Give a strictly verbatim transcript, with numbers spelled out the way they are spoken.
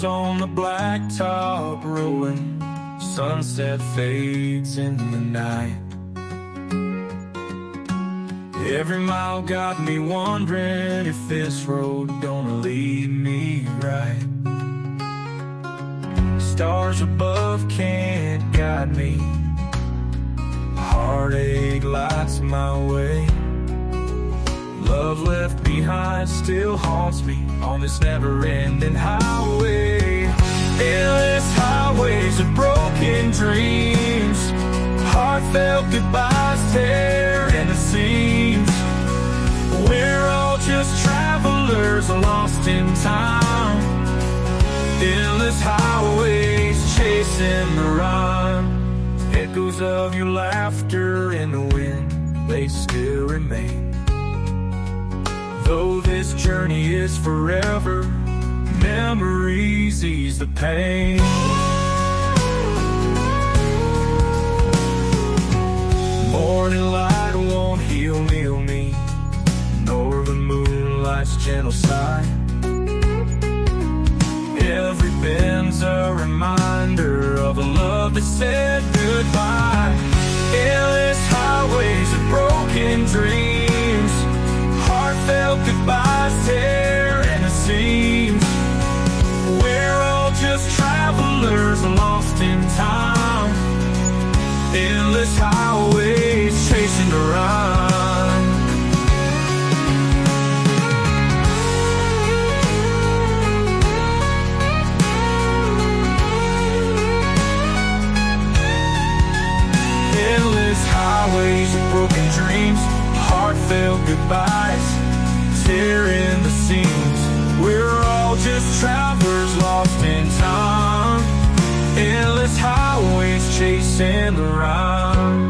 Cars on the blacktop rolling, sunset fades in the night. Every mile got me wondering if this road gonna lead me right. Stars above can't guide me, heartache lights my way. Love left behind still haunts me on this never-ending highway. Endless highways of broken dreams, heartfelt goodbyes tearing the seams. We're all just travelers lost in time. Endless highways chasing the rhyme. Echoes of your laughter in the wind, they still remain. Though this journey is forever, memories ease the pain. Morning light won't heal me, me, nor the moonlight's gentle sigh. Every bend's a reminder of a love that said goodbye. Endless highways of broken dreams, heartfelt goodbyes tearing the seams. We're all just travelers lost in time. Endless highways chasing the rhyme. Endless highways of broken dreams, heartfelt goodbyes tearing the seams. We're all just travelers lost in time. Endless highways chasing the rhyme.